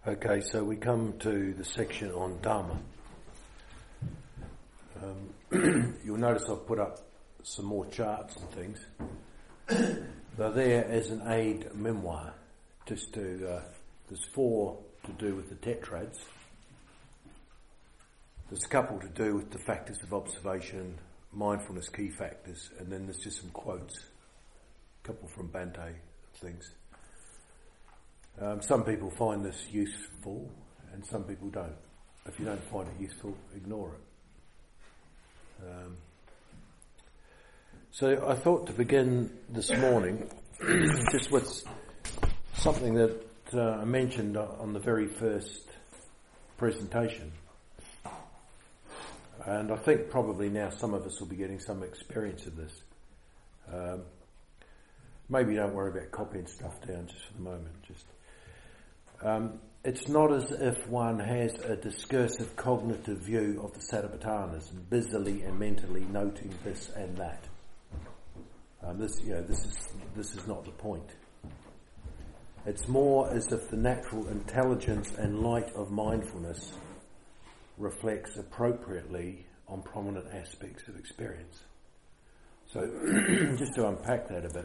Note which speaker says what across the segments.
Speaker 1: Okay, so we come to the section on Dharma. You'll notice I've put up some more charts and things. They're there as an aid memoir, just to, there's 4 to do with the tetrads. There's a couple to do with the factors of observation, mindfulness key factors, and then there's just some quotes, a couple from Bhante things. Some people find this useful and some people don't. If you don't find it useful, ignore it. So I thought to begin this morning just with something that I mentioned on the very first presentation. And I think probably now some of us will be getting some experience of this. Maybe don't worry about copying stuff down just for the moment. It's not as if one has a discursive cognitive view of the Satipatthanas and busily and mentally noting this and that. This is not the point. It's more as if the natural intelligence and light of mindfulness reflects appropriately on prominent aspects of experience. So, just to unpack that a bit,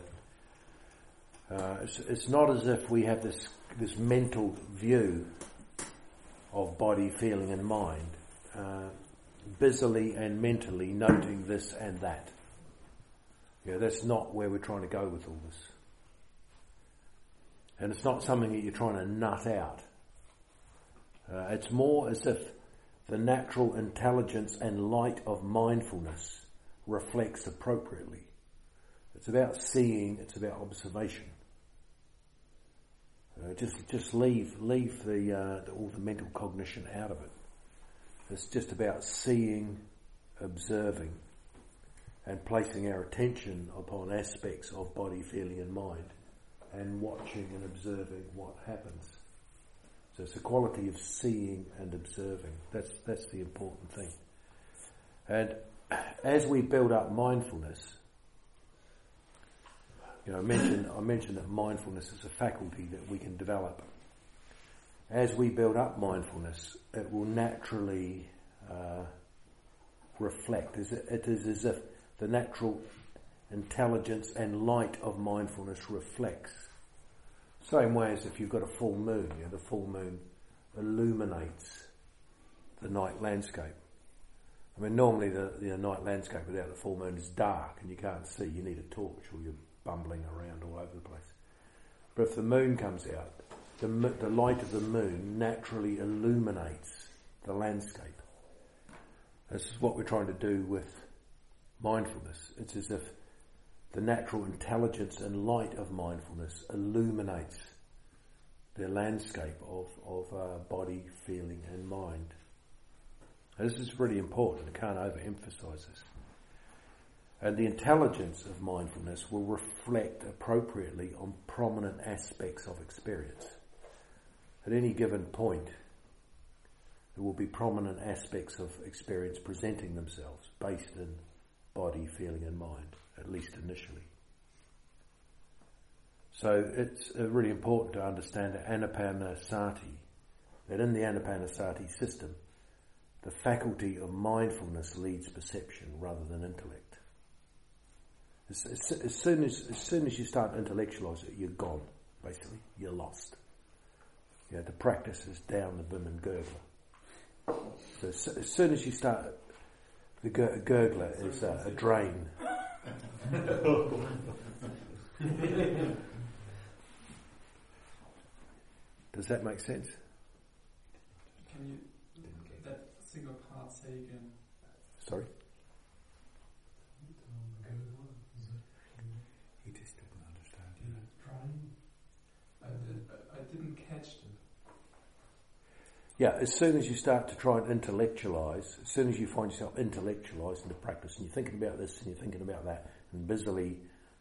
Speaker 1: it's not as if we have this mental view of body, feeling and mind, busily and mentally noting this and that. That's not where we're trying to go with all this. And it's not something that you're trying to nut out. It's more as if the natural intelligence and light of mindfulness reflects appropriately. It's about seeing, it's about observation. Just leave all the mental cognition out of it. It's just about seeing, observing, and placing our attention upon aspects of body, feeling and mind, and watching and observing what happens. So it's a quality of seeing and observing. That's the important thing. And as we build up mindfulness, I mentioned that mindfulness is a faculty that we can develop. As we build up mindfulness, it will naturally reflect. It is as if the natural intelligence and light of mindfulness reflects. Same way as if you've got a full moon, the full moon illuminates the night landscape. I mean, normally the night landscape without the full moon is dark and you can't see. You need a torch or you're bumbling around all over the place. But if the moon comes out, the light of the moon naturally illuminates the landscape. This is what we're trying to do with mindfulness. It's as if the natural intelligence and light of mindfulness illuminates the landscape of body, feeling and mind. And this is really important. I can't overemphasize this. And the intelligence of mindfulness will reflect appropriately on prominent aspects of experience. At any given point, there will be prominent aspects of experience presenting themselves based in body, feeling and mind, at least initially. So it's really important to understand that Anapanasati, that in the Anapanasati system, the faculty of mindfulness leads perception rather than intellect. As soon as you start to intellectualise it, you're gone, basically. You're lost. The practice is down the Bim and gurgler. So as soon as you start, the gurgler is a drain. Does that make sense?
Speaker 2: Can you that single part say again?
Speaker 1: Sorry?
Speaker 3: He just didn't understand.
Speaker 2: I didn't catch it.
Speaker 1: Yeah, as soon as you start to try and intellectualise, as soon as you find yourself intellectualising the practice and you're thinking about this and you're thinking about that and busily,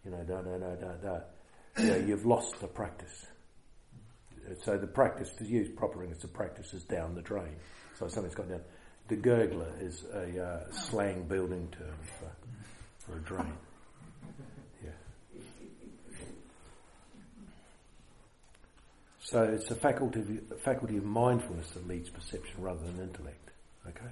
Speaker 1: you've lost the practice. So the practice, to use proper English, the practice is down the drain. So something's got down. The gurgler is a slang building term for a drain. Yeah. So it's the faculty of mindfulness that leads perception rather than intellect. Okay?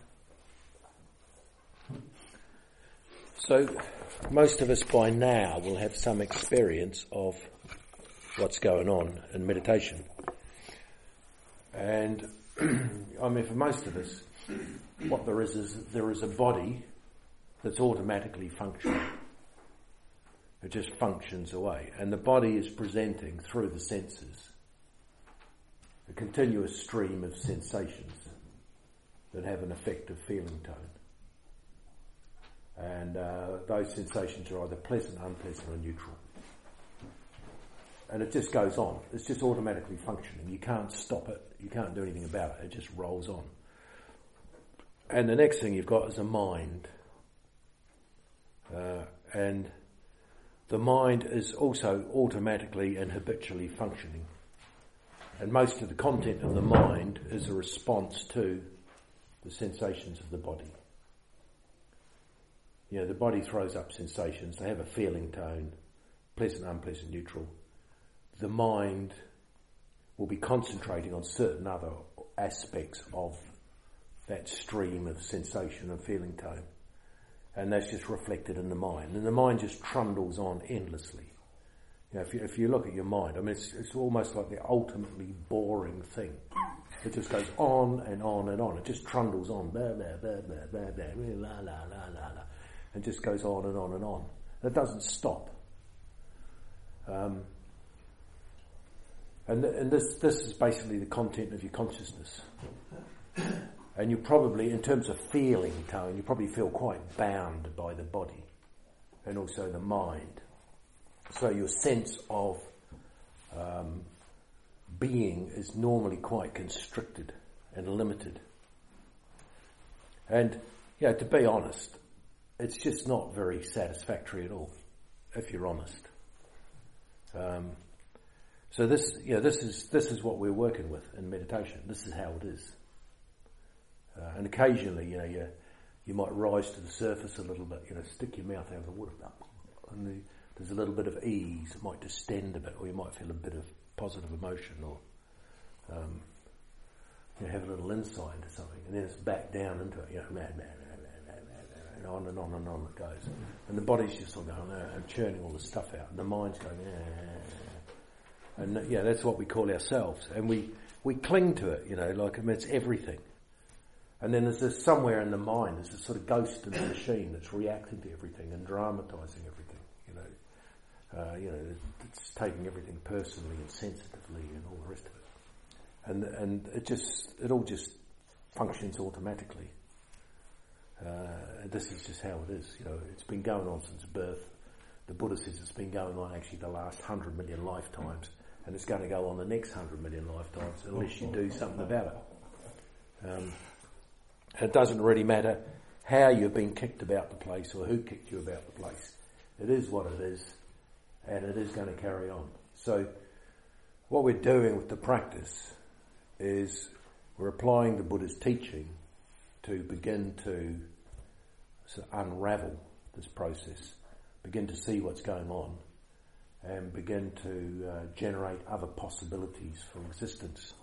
Speaker 1: So most of us by now will have some experience of what's going on in meditation. And I mean, for most of us, what there is there is a body that's automatically functioning. It just functions away. And the body is presenting through the senses a continuous stream of sensations that have an effective feeling tone. And those sensations are either pleasant, unpleasant or neutral. And it just goes on. It's just automatically functioning. You can't stop it. You can't do anything about it. It just rolls on. And the next thing you've got is a mind. And the mind is also automatically and habitually functioning. And most of the content of the mind is a response to the sensations of the body. You know, the body throws up sensations. They have a feeling tone, pleasant, unpleasant, neutral. The mind will be concentrating on certain other aspects of that stream of sensation and feeling tone. And that's just reflected in the mind. And the mind just trundles on endlessly. You know, if you look at your mind, I mean, it's almost like the ultimately boring thing. It just goes on and on and on. It just trundles on, blah, blah, blah, blah, blah, blah, la, la, la, la, la. And just goes on and on and on. It doesn't stop. And this is basically the content of your consciousness. And you probably, in terms of feeling tone, you probably feel quite bound by the body and also the mind. So your sense of being is normally quite constricted and limited. And, you know, to be honest, it's just not very satisfactory at all, if you're honest. So this is what we're working with in meditation. This is how it is. And occasionally, you know, you might rise to the surface a little bit, you know, stick your mouth out of the water, and there's a little bit of ease. It might distend a bit, or you might feel a bit of positive emotion, or you know, have a little insight into something, and then it's back down into it, you know, and on and on and on it goes. And the body's just all going, churning all the stuff out, and the mind's going, and yeah, that's what we call ourselves, and we cling to it, you know, like, I mean, it's everything. And then there's this somewhere in the mind, there's this sort of ghost in the machine that's reacting to everything and dramatising everything, you know, it's taking everything personally and sensitively and all the rest of it. And it all just functions automatically. This is just how it is, you know, it's been going on since birth. The Buddha says it's been going on actually the last 100 million lifetimes, and it's going to go on the next 100 million lifetimes unless you do something about it. It doesn't really matter how you've been kicked about the place or who kicked you about the place. It is what it is, and it is going to carry on. So what we're doing with the practice is we're applying the Buddha's teaching to begin to unravel this process, begin to see what's going on, and begin to generate other possibilities for existence.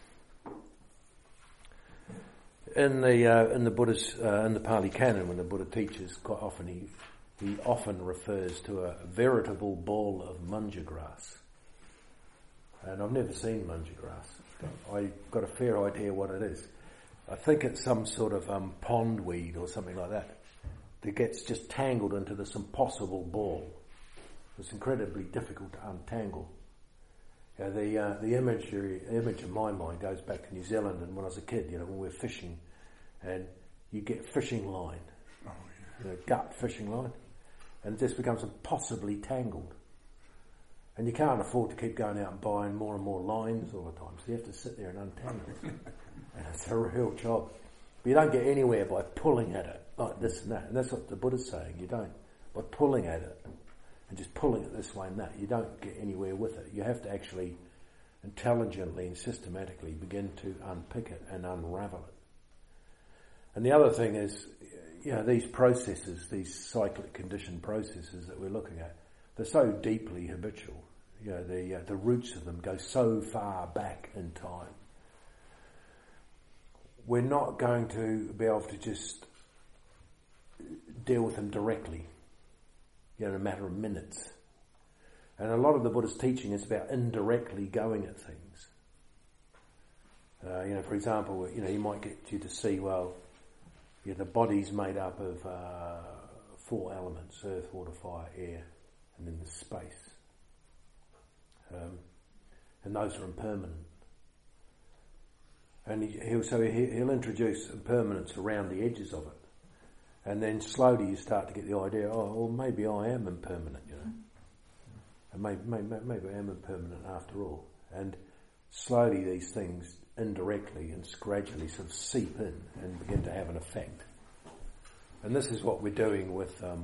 Speaker 1: In the Buddha's in the Pali Canon, when the Buddha teaches, quite often he often refers to a veritable ball of munja grass. And I've never seen munja grass. I've got a fair idea what it is. I think it's some sort of pondweed or something like that gets just tangled into this impossible ball. It's incredibly difficult to untangle. The image in my mind goes back to New Zealand, and when I was a kid, you know, when we were fishing, and you get fishing line, you know, gut fishing line, and it just becomes impossibly tangled. And you can't afford to keep going out and buying more and more lines all the time, so you have to sit there and untangle it. And it's a real job. But you don't get anywhere by pulling at it, like this and that. And that's what the Buddha's saying, you don't. By pulling at it, and just pulling it this way and that, you don't get anywhere with it. You have to actually intelligently and systematically begin to unpick it and unravel it. And the other thing is, you know, these processes, these cyclic conditioned processes that we're looking at, they're so deeply habitual. the roots of them go so far back in time. We're not going to be able to just deal with them directly, in a matter of minutes. And a lot of the Buddha's teaching is about indirectly going at things. For example, he might get you to see, the body's made up of 4 elements: earth, water, fire, air, and then there's space. And those are impermanent. And he'll introduce impermanence around the edges of it. And then slowly you start to get the idea, maybe I am impermanent, And maybe I am impermanent after all. And slowly these things indirectly and gradually sort of seep in and begin to have an effect. And this is what we're doing with the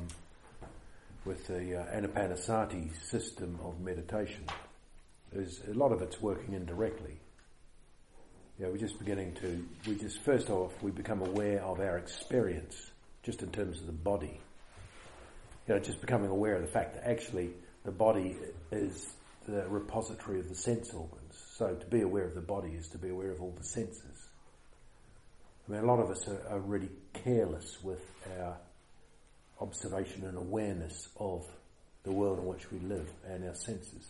Speaker 1: Anapanasati system of meditation. There's a lot of it's working indirectly. First off, we become aware of our experience, just in terms of the body. Just becoming aware of the fact that actually the body is the repository of the sense organs. So to be aware of the body is to be aware of all the senses. A lot of us are really careless with our observation and awareness of the world in which we live and our senses.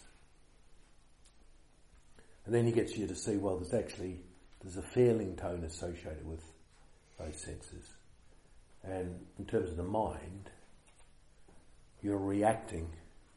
Speaker 1: And then he gets you to see, there's a feeling tone associated with those senses. And in terms of the mind, you're reacting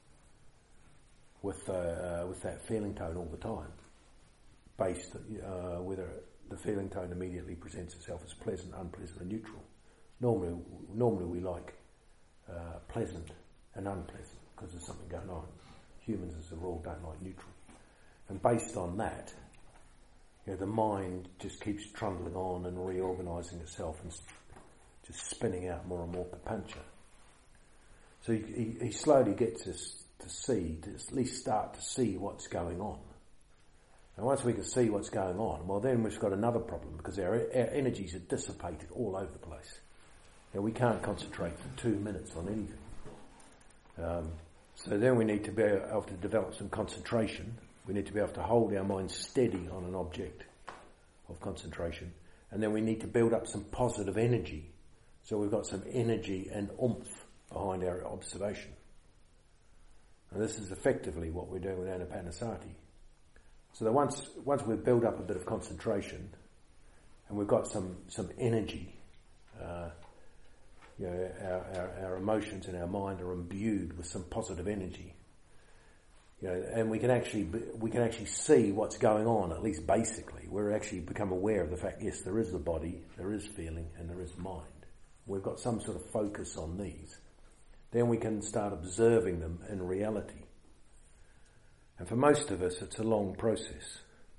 Speaker 1: with that feeling tone all the time, based whether the feeling tone immediately presents itself as pleasant, unpleasant, or neutral. Normally we like pleasant and unpleasant because there's something going on. Humans, as a rule, don't like neutral. And based on that, the mind just keeps trundling on and reorganising itself and just spinning out more and more papancha. So he slowly gets us to at least start to see what's going on. And once we can see what's going on, then we've got another problem, because our energies are dissipated all over the place. We can't concentrate for 2 minutes on anything. So then we need to be able to develop some concentration. We need to be able to hold our mind steady on an object of concentration. And then we need to build up some positive energy. So we've got some energy and oomph behind our observation. And this is effectively what we're doing with Anapanasati. So that once we've built up a bit of concentration and we've got some energy, our emotions and our mind are imbued with some positive energy. And we can actually see what's going on, at least basically. We're actually become aware of the fact, yes, there is the body, there is feeling, and there is mind. We've got some sort of focus on these. Then we can start observing them in reality. And for most of us, it's a long process.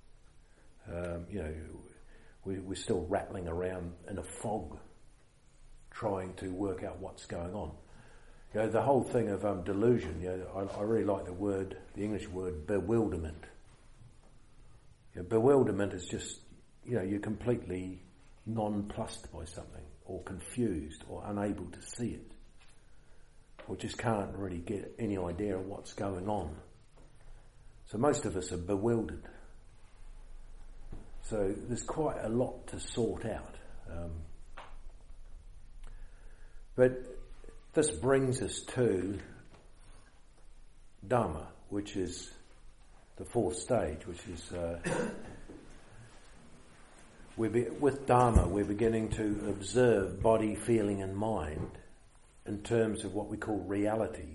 Speaker 1: We're still rattling around in a fog, trying to work out what's going on. The whole thing of delusion, I really like the English word bewilderment. Bewilderment is just, you're completely nonplussed by something, or confused, or unable to see it, or just can't really get any idea of what's going on. So most of us are bewildered. So there's quite a lot to sort out. But this brings us to Dharma, which is the fourth stage, which is with Dharma we're beginning to observe body, feeling and mind in terms of what we call realities.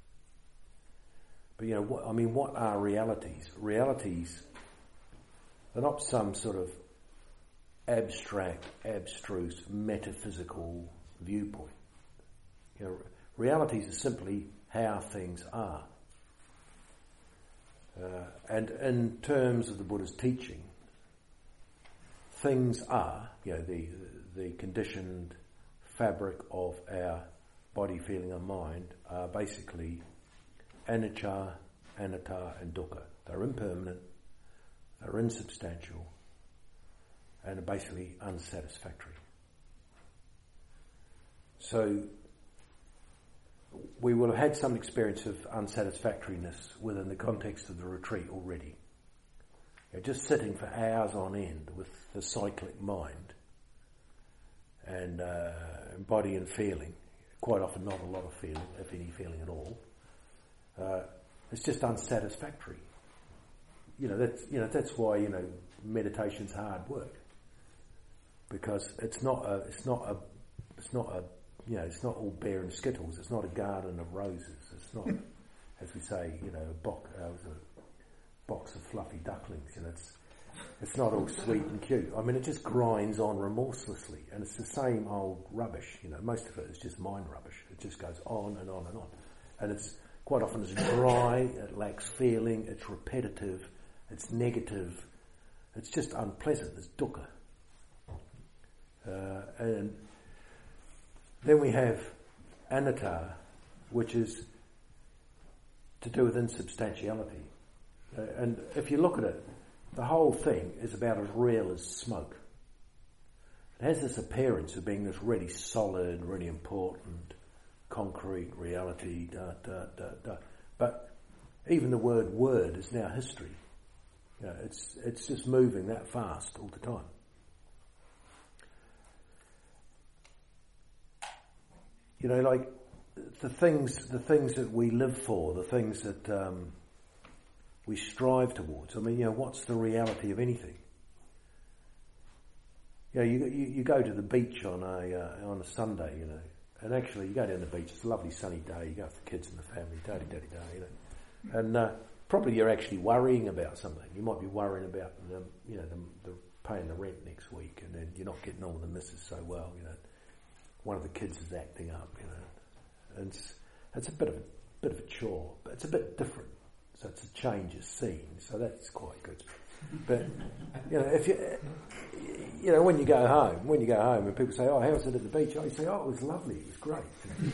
Speaker 1: But what are realities? Realities are not some sort of abstract, abstruse, metaphysical viewpoint. Realities are simply how things are. And in terms of the Buddha's teaching, things are, the conditioned fabric of our body, feeling and mind are basically anicca, anatta and dukkha. They're impermanent, they're insubstantial, and are basically unsatisfactory. So we will have had some experience of unsatisfactoriness within the context of the retreat already. Just sitting for hours on end with the cyclic mind and body and feeling, quite often not a lot of feeling, if any feeling at all, it's just unsatisfactory. That's why meditation's hard work, because it's not all bear and skittles. It's not a garden of roses. It's not, as we say, a box of fluffy ducklings. It's not all sweet and cute. I mean, it just grinds on remorselessly, and it's the same old rubbish. Most of it is just mind rubbish. It just goes on and on and on, and it's quite often it's dry. It lacks feeling. It's repetitive. It's negative. It's just unpleasant. It's dukkha. And then we have anatta, which is to do with insubstantiality. And if you look at it, the whole thing is about as real as smoke. It has this appearance of being this really solid, really important, concrete reality, But even the word is now history. It's just moving that fast all the time. Like the things that we live for, the things that we strive towards. I mean, what's the reality of anything? You go to the beach on a Sunday, and actually you go down the beach. It's a lovely sunny day. You go with the kids and the family, and probably you're actually worrying about something. You might be worrying about the paying the rent next week, and then you're not getting on with the missus so well. One of the kids is acting up, and it's a bit of a chore, but it's a bit different. So it's a change of scene, so that's quite good. But if when you go home and people say, "Oh, how was it at the beach?" You say, "Oh, it was lovely. It was great."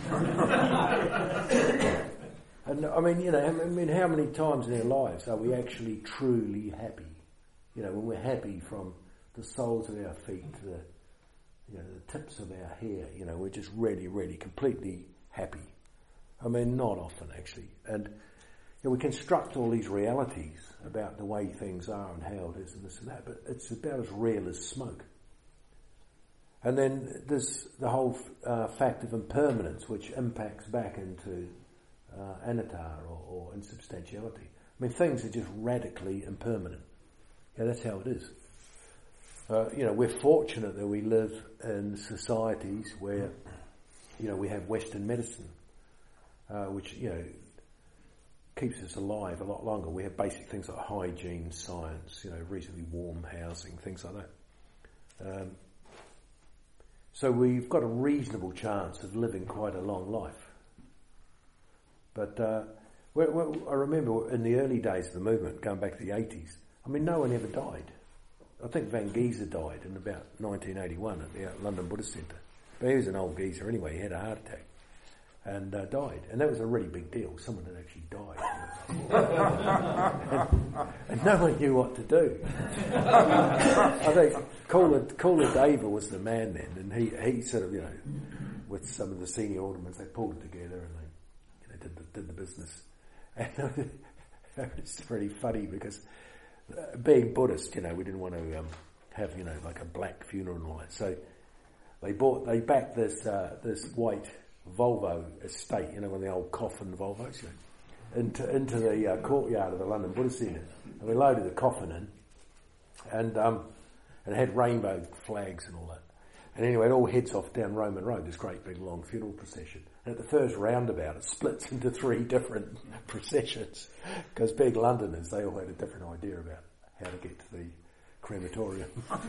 Speaker 1: And I mean, how many times in our lives are we actually truly happy? When we're happy from the soles of our feet to the tips of our hair. We're just really, really completely happy. I mean, not often actually. And we construct all these realities about the way things are and how it is and this and that, but it's about as real as smoke. And then there's the whole fact of impermanence, which impacts back into anatta or insubstantiality. I mean, things are just radically impermanent. That's how it is. We're fortunate that we live in societies where, we have Western medicine, which, keeps us alive a lot longer. We have basic things like hygiene, science, reasonably warm housing, things like that. So we've got a reasonable chance of living quite a long life. But I remember in the early days of the movement, going back to the 80s, I mean, no one ever died. I think Van Gieser died in about 1981 at the London Buddhist Centre. But he was an old geezer anyway. He had a heart attack and died. And that was a really big deal. Someone had actually died. and no one knew what to do. I think Kula Deva was the man then. And he sort of, with some of the senior aldermen, they pulled it together and they did the business. And it's pretty funny because being Buddhist, we didn't want to have, like a black funeral and all that. So they backed this white Volvo estate, one of the old coffin Volvos, into the courtyard of the London Buddhist Centre. And we loaded the coffin in, and it had rainbow flags and all that. And anyway, it all heads off down Roman Road, this great big long funeral procession. And at the first roundabout, it splits into 3 different processions. Because being Londoners, they all had a different idea about how to get to the crematorium.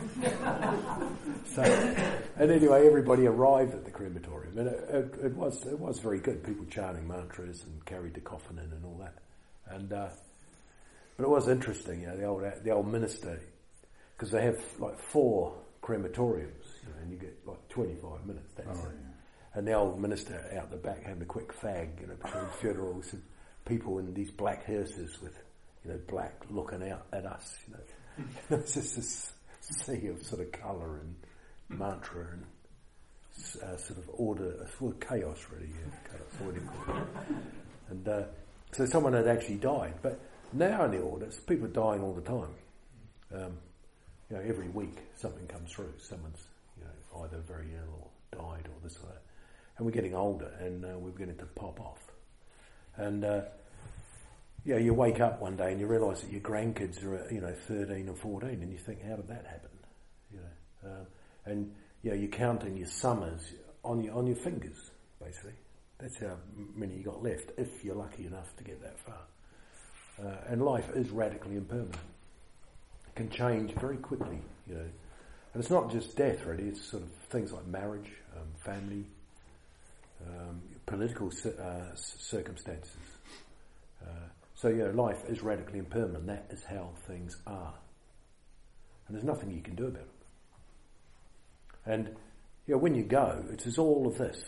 Speaker 1: And anyway, everybody arrived at the crematorium. And it was very good. People chanting mantras and carried the coffin in and all that. And but it was interesting, the old minister, because they have like 4 crematoriums, and you get like 25 minutes. That's it. And the old minister out the back having a quick fag, between funerals, and people in these black hearses with, black looking out at us, It's just this sea of sort of colour and mantra and sort of order, chaos really, chaos. And so someone had actually died. But now in the audits, people are dying all the time. Every week something comes through. Someone's either very ill or died or this or that. And we're getting older, and we're beginning to pop off. And you wake up one day and you realise that your grandkids are 13 or 14, and you think, how did that happen? And you're counting your summers on your fingers, basically. That's how many you got left, if you're lucky enough to get that far. And life is radically impermanent. It can change very quickly, And it's not just death, really. It's sort of things like marriage, family, political circumstances. So life is radically impermanent. That is how things are. And there's nothing you can do about it. And when you go, it is all of this.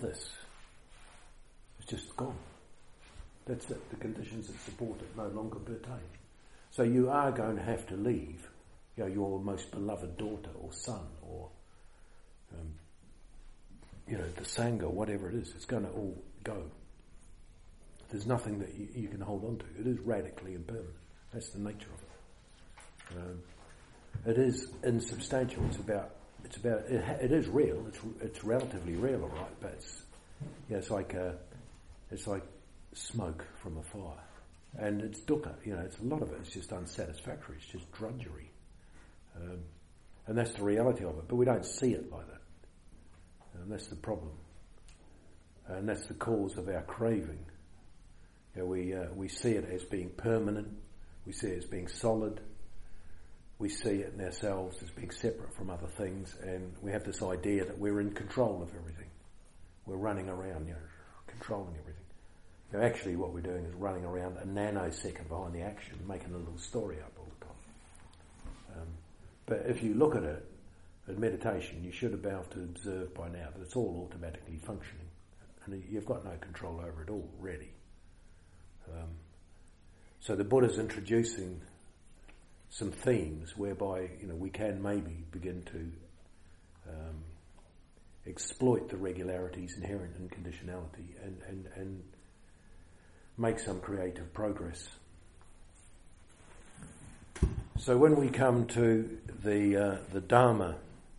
Speaker 1: It's just gone. That's it. The conditions that support it no longer pertain. So you are going to have to leave your most beloved daughter or son or the Sangha, whatever it is. It's going to all go. There's nothing that you can hold on to. It is radically impermanent. That's the nature of it. It is insubstantial. It is real. It's relatively real, all right. But it's like smoke from a fire, and it's dukkha. It's a lot of it. It's just unsatisfactory. It's just drudgery, and that's the reality of it. But we don't see it like that, and that's the problem. And that's the cause of our craving. We see it as being permanent. We see it as being solid. We see it in ourselves as being separate from other things, and we have this idea that we're in control of everything. We're running around, controlling everything. Actually what we're doing is running around a nanosecond behind the action, making a little story up all the time. But if you look at it, in meditation, you should be able to observe by now that it's all automatically functioning, and you've got no control over it already. So the Buddha's introducing some themes whereby we can maybe begin to exploit the regularities inherent in conditionality and make some creative progress. So when we come to the Dharma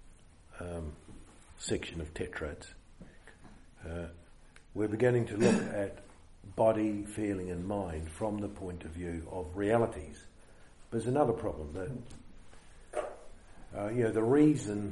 Speaker 1: section of Tetrads, we're beginning to look at body, feeling and mind from the point of view of realities. There's another problem that the reason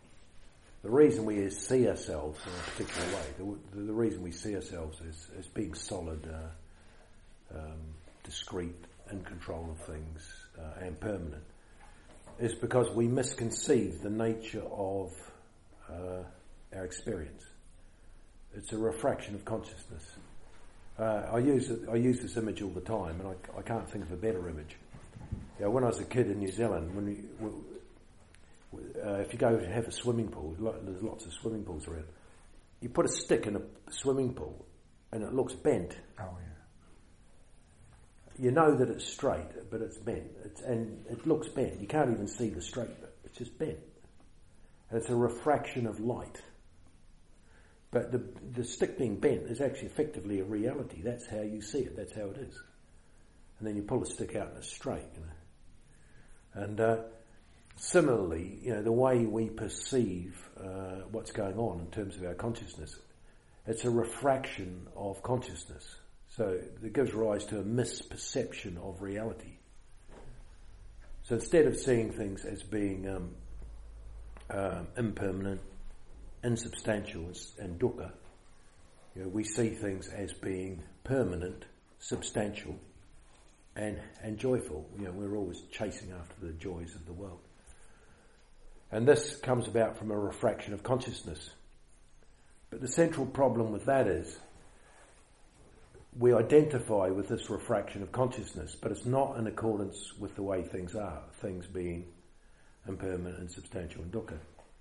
Speaker 1: we see ourselves in a particular way, the reason we see ourselves as being solid, discrete, in control of things, and permanent, is because we misconceive the nature of our experience. It's a refraction of consciousness. I use this image all the time, and I can't think of a better image. When I was a kid in New Zealand, if you go to have a swimming pool, there's lots of swimming pools around. You put a stick in a swimming pool, and it looks bent.
Speaker 3: Oh yeah.
Speaker 1: You know that it's straight, but it's bent. And it looks bent. You can't even see the straight bit. It's just bent. And it's a refraction of light. But the stick being bent is actually effectively a reality. That's how you see it. That's how it is. And then you pull the stick out and it's straight, And similarly, the way we perceive what's going on in terms of our consciousness, it's a refraction of consciousness. So it gives rise to a misperception of reality. So instead of seeing things as being impermanent, insubstantial and dukkha, we see things as being permanent, substantial, and joyful. We're always chasing after the joys of the world. And this comes about from a refraction of consciousness. But the central problem with that is we identify with this refraction of consciousness, but it's not in accordance with the way things are, things being impermanent, insubstantial and dukkha.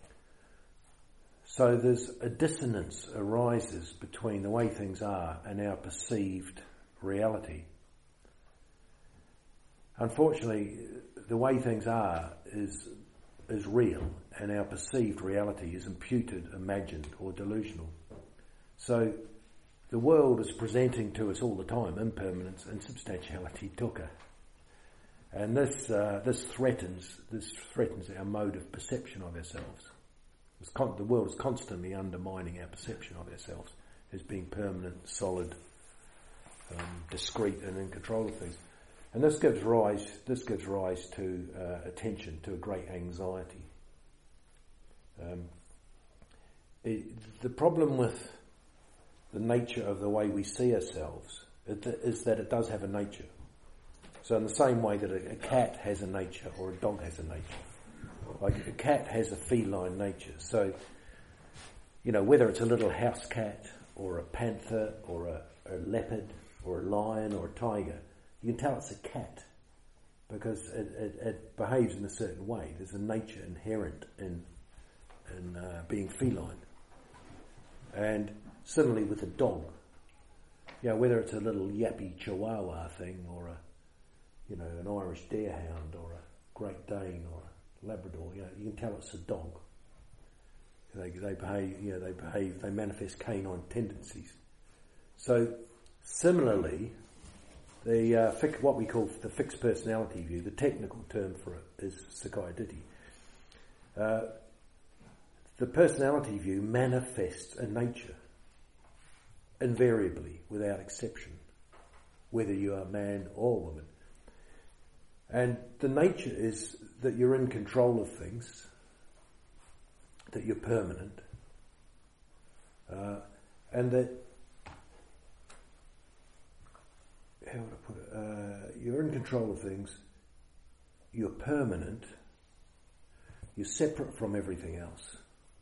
Speaker 1: So there's a dissonance arises between the way things are and our perceived reality. Unfortunately, the way things are is is real and our perceived reality is imputed, imagined or delusional. So the world is presenting to us all the time impermanence, insubstantiality, dukkha. And this threatens our mode of perception of ourselves. The world is constantly undermining our perception of ourselves as being permanent, solid, discrete and in control of things. And this gives rise to attention, to a great anxiety. The problem with the nature of the way we see ourselves is that it does have a nature. So in the same way that a cat has a nature or a dog has a nature, like a cat has a feline nature. So, whether it's a little house cat or a panther or a leopard or a lion or a tiger, you can tell it's a cat because it behaves in a certain way. There's a nature inherent in being feline. And similarly with a dog, whether it's a little yappy Chihuahua thing or an Irish Deerhound or a Great Dane or a Labrador, you can tell it's a dog. They behave, they manifest canine tendencies. So similarly, what we call the fixed personality view, the technical term for it is Sakkaya Ditthi. The personality view manifests a nature, invariably, without exception, whether you are man or woman. And the nature is that you're in control of things, that you're permanent, and that, how would I put it, you're in control of things, you're permanent, you're separate from everything else.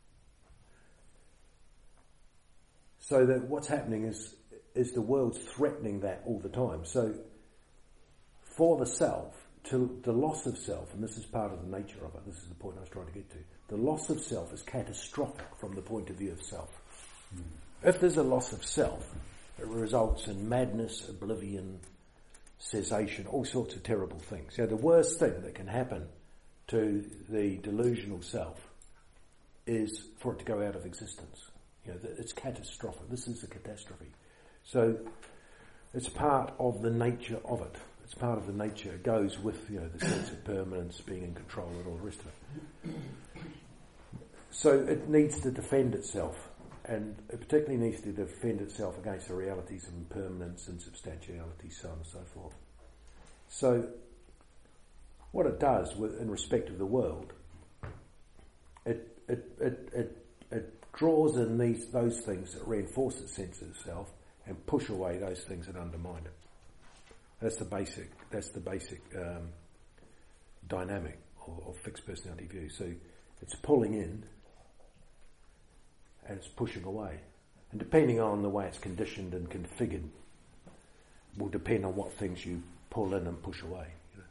Speaker 1: So that what's happening is the world's threatening that all the time. So for the self, to the loss of self, and this is part of the nature of it, this is the point I was trying to get to, the loss of self is catastrophic from the point of view of self. If there's a loss of self, it results in madness, oblivion, cessation, all sorts of terrible things. The worst thing that can happen to the delusional self is for it to go out of existence. It's catastrophic. This is a catastrophe. So it's part of the nature of it. It's part of the nature. It goes with, the sense of permanence, being in control and all the rest of it. So it needs to defend itself, and it particularly needs to defend itself against the realities of impermanence, insubstantiality, so on and so forth. So what it does in respect of the world, it draws in those things that reinforce its sense of self and push away those things that undermine it. That's the basic dynamic of fixed personality view. So it's pulling in and it's pushing away. And depending on the way it's conditioned and configured will depend on what things you pull in and push away.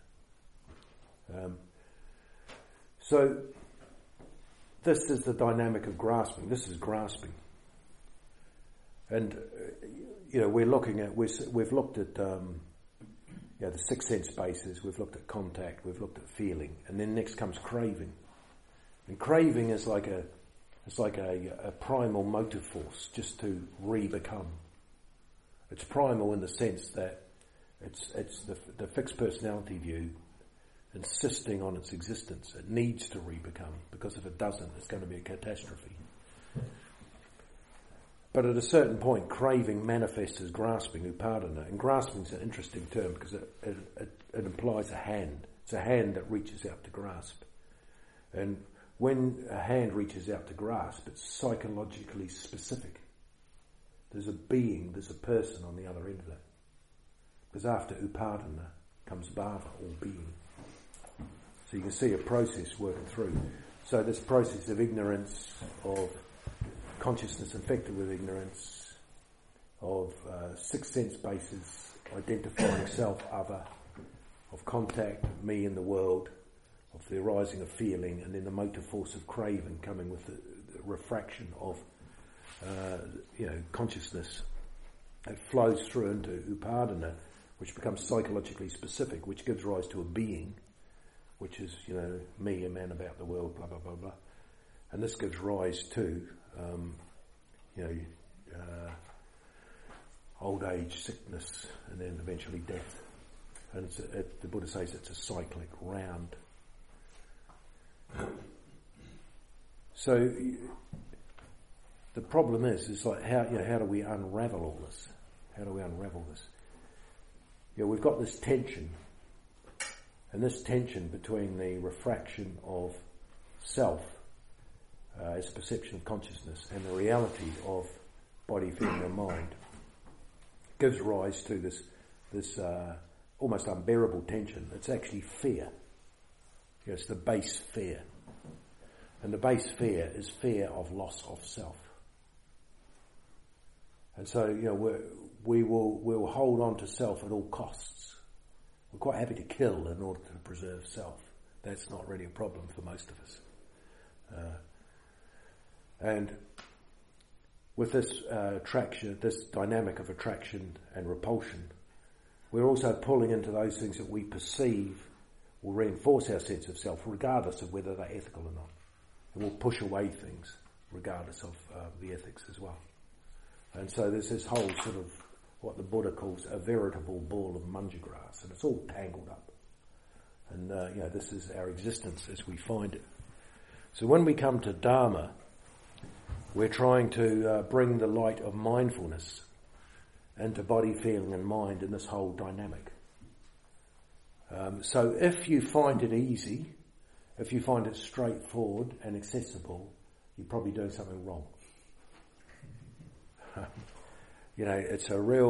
Speaker 1: So this is the dynamic of grasping. This is grasping. And, we've looked at, the six sense bases, we've looked at contact, we've looked at feeling, and then next comes craving. And craving is like a primal motive force just to re-become. It's primal in the sense that it's the fixed personality view insisting on its existence. It needs to re-become, because if it doesn't, it's going to be a catastrophe. But at a certain point, craving manifests as grasping, upadana. And grasping is an interesting term because it implies a hand. It's a hand that reaches out to grasp. And when a hand reaches out to grasp, it's psychologically specific. There's a being, there's a person on the other end of that. Because after upadana comes bhava, or being. So you can see a process working through. So this process of ignorance, of consciousness infected with ignorance, of six sense bases, identifying self, other, of contact, me and the world, of the arising of feeling, and then the motive force of craving coming with the refraction of consciousness. It flows through into upadana, which becomes psychologically specific, which gives rise to a being, which is, me, a man about the world, blah, blah, blah, blah. And this gives rise to, old age, sickness, and then eventually death. And the Buddha says it's a cyclic round. So the problem is like how do we unravel all this? How do we unravel this? We've got this tension, and this tension between the refraction of self as perception of consciousness and the reality of body, feeling and mind gives rise to this almost unbearable tension. It's actually fear. It's the base fear. And the base fear is fear of loss of self. And so, we'll hold on to self at all costs. We're quite happy to kill in order to preserve self. That's not really a problem for most of us. And with this attraction, this dynamic of attraction and repulsion, we're also pulling into those things that we perceive will reinforce our sense of self, regardless of whether they're ethical or not. And we'll push away things, regardless of the ethics as well. And so there's this whole sort of what the Buddha calls a veritable ball of munja grass, and it's all tangled up. And this is our existence as we find it. So when we come to Dharma, we're trying to bring the light of mindfulness into body, feeling and mind in this whole dynamic. So if you find it easy, if you find it straightforward and accessible, you're probably doing something wrong. It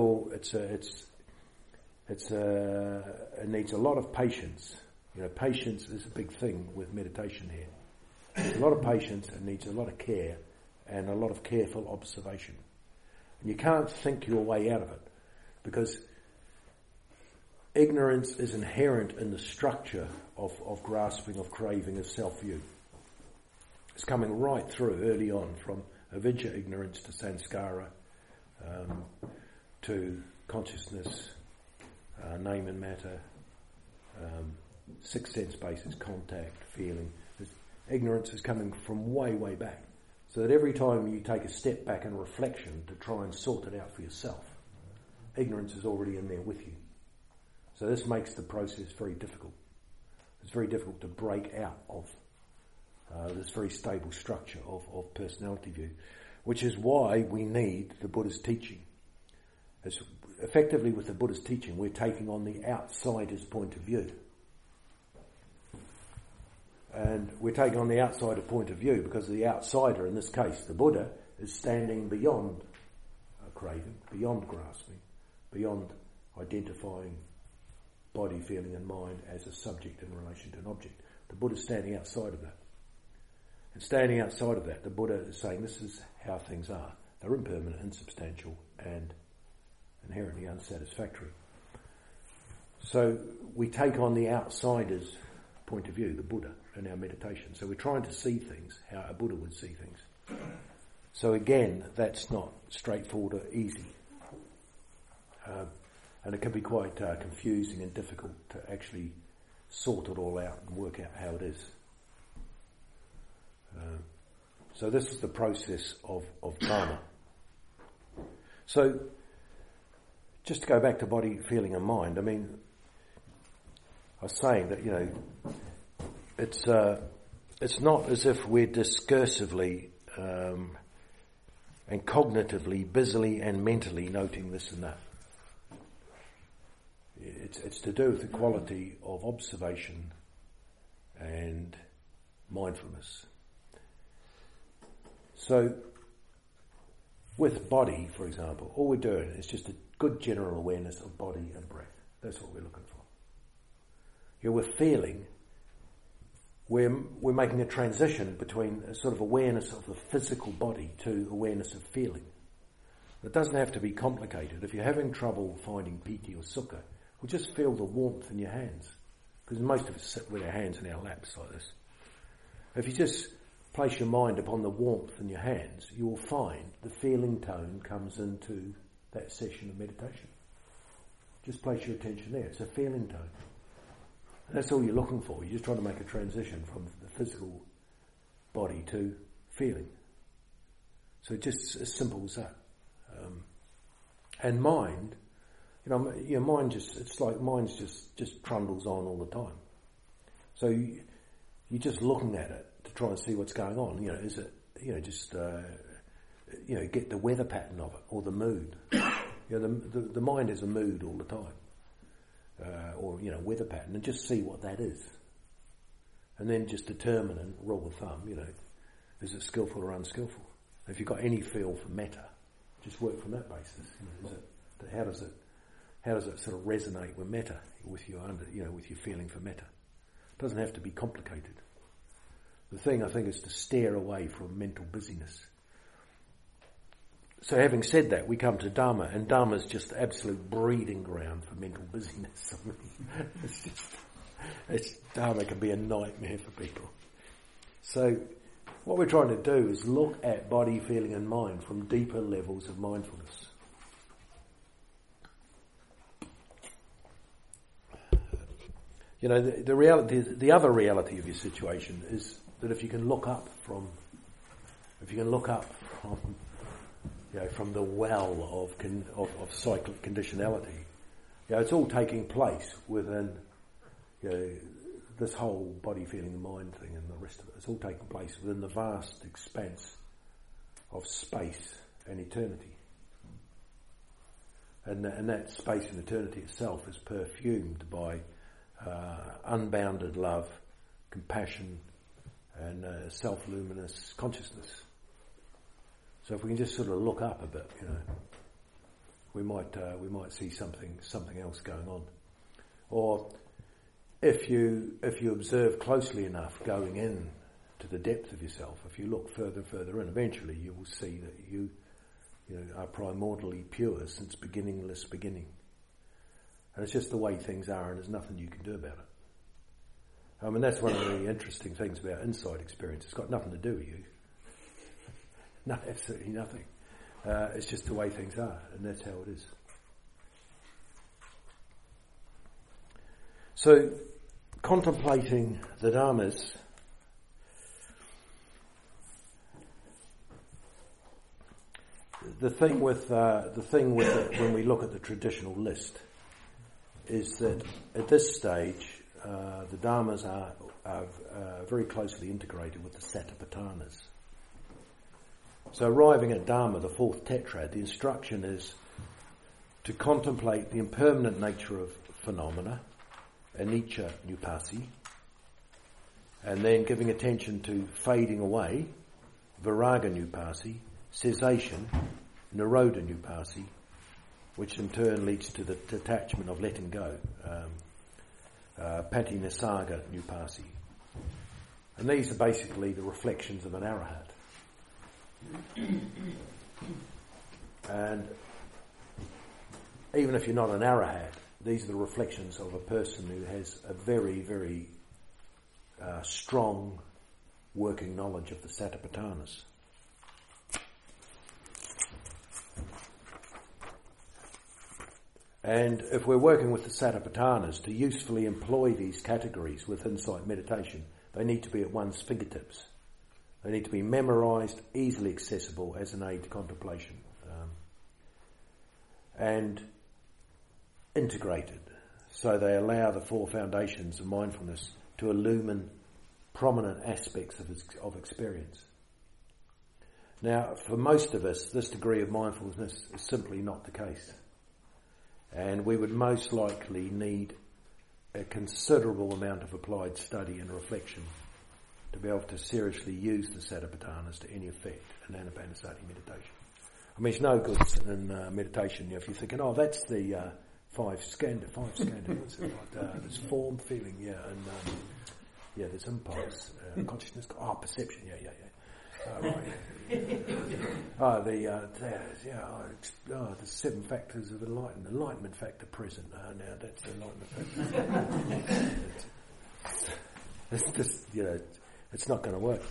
Speaker 1: needs a lot of patience. Patience is a big thing with meditation here. There's a lot of patience and needs a lot of care and a lot of careful observation. And you can't think your way out of it, because ignorance is inherent in the structure of grasping, of craving, of self-view. It's coming right through early on, from avidya, ignorance, to samskara, to consciousness, name and matter, six sense bases, contact, feeling. Ignorance is coming from way, way back. So that every time you take a step back in reflection to try and sort it out for yourself, ignorance is already in there with you. So this makes the process very difficult. It's very difficult to break out of this very stable structure of personality view, which is why we need the Buddha's teaching. As effectively with the Buddha's teaching, we're taking on the outsider's point of view. And we're taking on the outsider point of view because the outsider, in this case, the Buddha, is standing beyond craving, beyond grasping, beyond identifying body, feeling and mind as a subject in relation to an object. The Buddha is standing outside of that. And standing outside of that, the Buddha is saying this is how things are. They're impermanent, insubstantial and inherently unsatisfactory. So we take on the outsider's point of view, the Buddha, in our meditation. So we're trying to see things how a Buddha would see things. So again, that's not straightforward or easy. And it can be quite confusing and difficult to actually sort it all out and work out how it is. So this is the process of Dharma. So just to go back to body, feeling and mind, I mean, I was saying that, it's not as if we're discursively and cognitively, busily and mentally noting this and that. It's to do with the quality of observation and mindfulness. So, with body, for example, all we're doing is just a good general awareness of body and breath. That's what we're looking for. We're feeling, we're making a transition between a sort of awareness of the physical body to awareness of feeling. It doesn't have to be complicated. If you're having trouble finding piti or sukha, well, just feel the warmth in your hands. Because most of us sit with our hands in our laps like this. If you just place your mind upon the warmth in your hands, you will find the feeling tone comes into that session of meditation. Just place your attention there. It's a feeling tone. And that's all you're looking for. You're just trying to make a transition from the physical body to feeling. So just as simple as that. And mind, mind just trundles on all the time. So you're just looking at it to try and see what's going on. Is it, get the weather pattern of it or the mood. The mind is a mood all the time. Or weather pattern, and just see what that is. And then just determine and rule of thumb, is it skillful or unskillful? If you've got any feel for metta, just work from that basis. How does it sort of resonate with metta, with your feeling for metta? It doesn't have to be complicated. The thing I think is to steer away from mental busyness. So having said that, we come to Dharma, and Dharma is just absolute breeding ground for mental busyness. Dharma can be a nightmare for people. So what we're trying to do is look at body, feeling and mind from deeper levels of mindfulness. The other reality of your situation is that if you can look up from the well of cyclic conditionality, it's all taking place within this whole body, feeling and mind thing and the rest of it. It's all taking place within the vast expanse of space and eternity. And that space and eternity itself is perfumed by unbounded love, compassion and self-luminous consciousness. So if we can just sort of look up a bit, we might see something else going on. Or if you observe closely enough, going in to the depth of yourself, if you look further in, eventually you will see that you are primordially pure since beginningless beginning. And it's just the way things are, and there's nothing you can do about it. I mean, that's one of the interesting things about insight experience. It's got nothing to do with you. No, absolutely nothing. It's just the way things are, and that's how it is. So, contemplating the Dharmas, the thing with it, when we look at the traditional list, is that at this stage the Dharmas are very closely integrated with the Satipatthanas. So arriving at Dharma, the fourth tetrad, the instruction is to contemplate the impermanent nature of phenomena, anicca nupasi, and then giving attention to fading away, viraga nupasi, cessation, nirodha nupasi, which in turn leads to the detachment of letting go, patinasaga nupasi. And these are basically the reflections of an arahat. And even if you're not an arahat, these are the reflections of a person who has a very, very strong working knowledge of the Satipatthanas. And if we're working with the Satipatthanas, to usefully employ these categories with insight meditation, they need to be at one's fingertips. They need to be memorised, easily accessible as an aid to contemplation, and integrated, so they allow the four foundations of mindfulness to illumine prominent aspects of experience. Now, for most of us, this degree of mindfulness is simply not the case. And we would most likely need a considerable amount of applied study and reflection to be able to seriously use the Satipatthanas to any effect in Anapanasati meditation. I mean, it's no good in meditation if you're thinking, that's the five skandha, what's it like? There's form, feeling, and there's impulse, consciousness, perception, the seven factors of enlightenment factor present. Now that's the enlightenment factor. It's just, it's not going to work.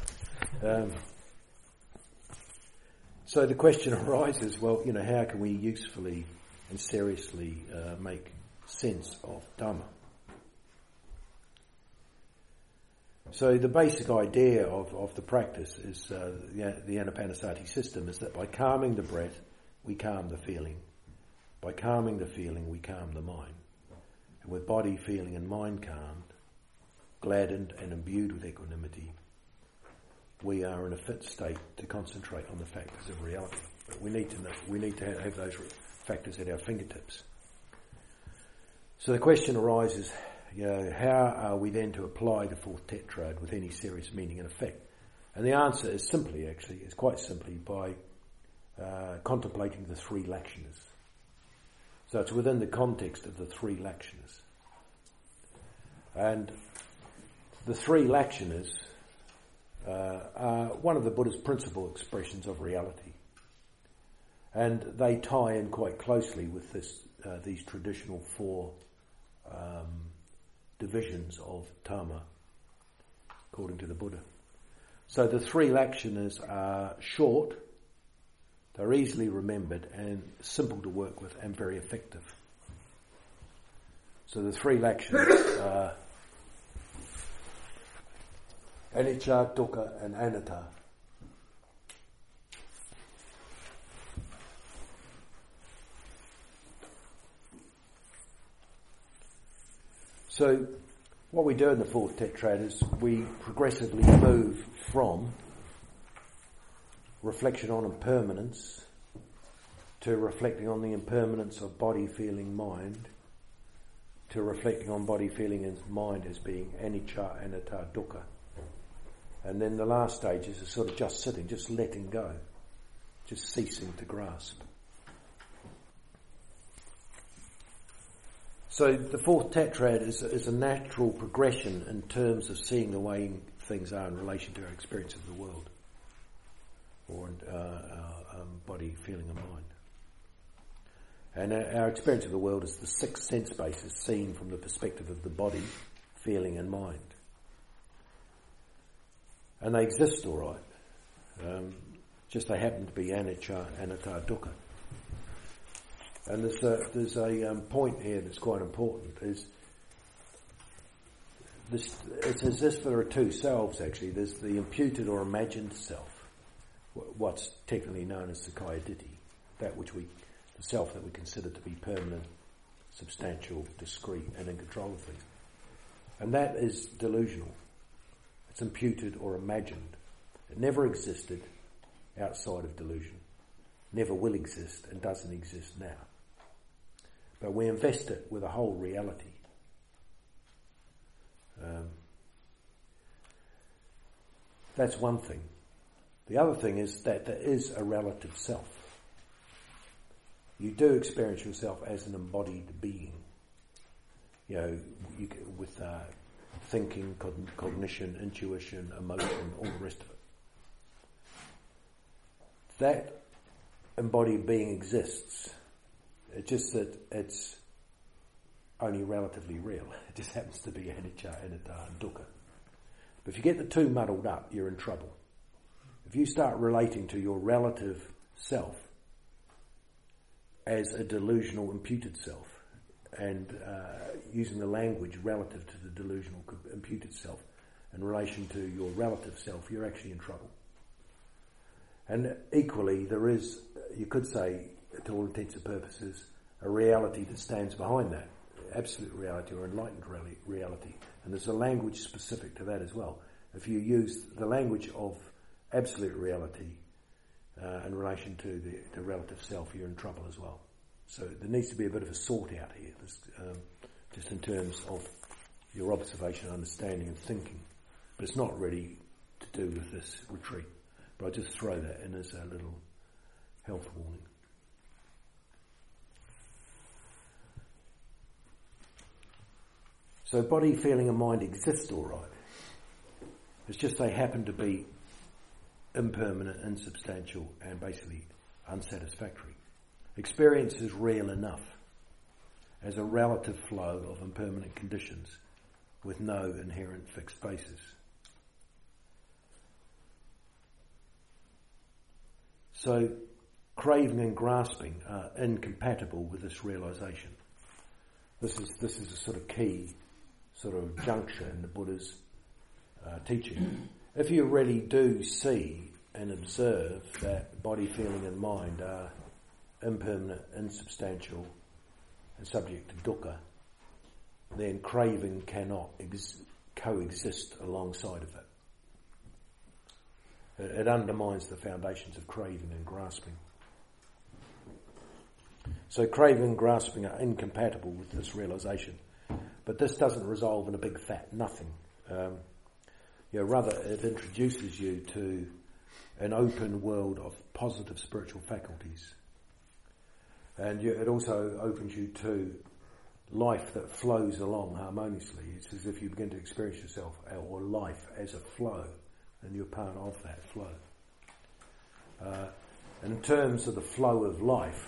Speaker 1: So the question arises, how can we usefully and seriously make sense of Dhamma? So the basic idea of the practice is the Anapanasati system is that by calming the breath, we calm the feeling. By calming the feeling, we calm the mind. And with body, feeling and mind calmed, gladdened and imbued with equanimity, we are in a fit state to concentrate on the factors of reality. But we need to have those factors at our fingertips. So the question arises, how are we then to apply the fourth tetrad with any serious meaning and effect? And the answer is quite simply by contemplating the three lakshanas. So it's within the context of the three lakshanas. And the three lakshanas are one of the Buddha's principal expressions of reality. And they tie in quite closely with these traditional four divisions of Dhamma, according to the Buddha. So the three lakshanas are short, they're easily remembered and simple to work with and very effective. So the three lakshanas are anicca, dukkha and anatta. So what we do in the fourth tetrad is we progressively move from reflection on impermanence to reflecting on the impermanence of body, feeling, mind, to reflecting on body, feeling and mind as being anicca, anatta, dukkha. And then the last stage is sort of just sitting, just letting go, just ceasing to grasp. So the fourth tetrad is a natural progression in terms of seeing the way things are in relation to our experience of the world, or body, feeling and mind. And our experience of the world is the six sense bases seen from the perspective of the body, feeling and mind. And they exist all right, just they happen to be anicca, anatta, dukkha. And there's a point here that's quite important. It's as if there are two selves actually. There's the imputed or imagined self, what's technically known as Sakkaya Ditthi, the self that we consider to be permanent, substantial, discrete, and in control of things. And that is delusional. It's imputed or imagined. It never existed outside of delusion, never will exist, and doesn't exist now. But we invest it with a whole reality. That's one thing. The other thing is that there is a relative self. You do experience yourself as an embodied being. With thinking, cognition, intuition, emotion, all the rest of it. That embodied being exists. It's just that it's only relatively real. It just happens to be anicca, anatta and dukkha. But if you get the two muddled up, you're in trouble. If you start relating to your relative self as a delusional imputed self and using the language relative to the delusional imputed self in relation to your relative self, you're actually in trouble. And equally, there is, you could say, to all intents and purposes, a reality that stands behind that, absolute reality or enlightened reality. And there's a language specific to that as well. If you use the language of absolute reality in relation to the relative self, you're in trouble as well. So there needs to be a bit of a sort out here, just in terms of your observation, understanding and thinking. But it's not really to do with this retreat. But I'll just throw that in as a little health warning. So body, feeling and mind exist all right. It's just they happen to be impermanent, insubstantial and basically unsatisfactory. Experience is real enough as a relative flow of impermanent conditions with no inherent fixed basis. So craving and grasping are incompatible with this realization. This is a sort of key sort of juncture in the Buddha's teaching, if you really do see and observe that body, feeling and mind are impermanent, insubstantial and subject to dukkha, then craving cannot coexist alongside of it. It undermines the foundations of craving and grasping. So craving and grasping are incompatible with this realization. But this doesn't resolve in a big fat nothing. Rather it introduces you to an open world of positive spiritual faculties. And it also opens you to life that flows along harmoniously. It's as if you begin to experience yourself or life as a flow, and you're part of that flow. In terms of the flow of life,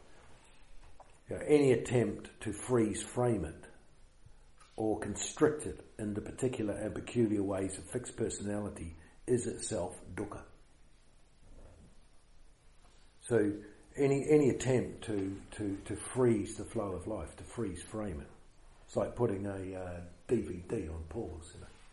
Speaker 1: any attempt to freeze frame it or constrict it into particular and peculiar ways of fixed personality is itself dukkha. So any attempt to freeze the flow of life, to freeze frame it, it's like putting a DVD on pause.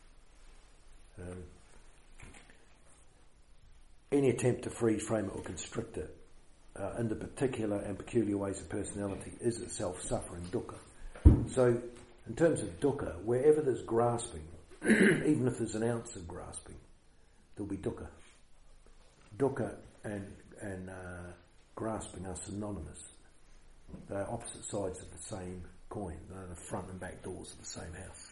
Speaker 1: Any attempt to freeze frame it or constrict it into particular and peculiar ways of personality is itself suffering, dukkha. So in terms of dukkha, wherever there's grasping, even if there's an ounce of grasping, there'll be dukkha. Dukkha and grasping are synonymous. They're opposite sides of the same coin. They're the front and back doors of the same house.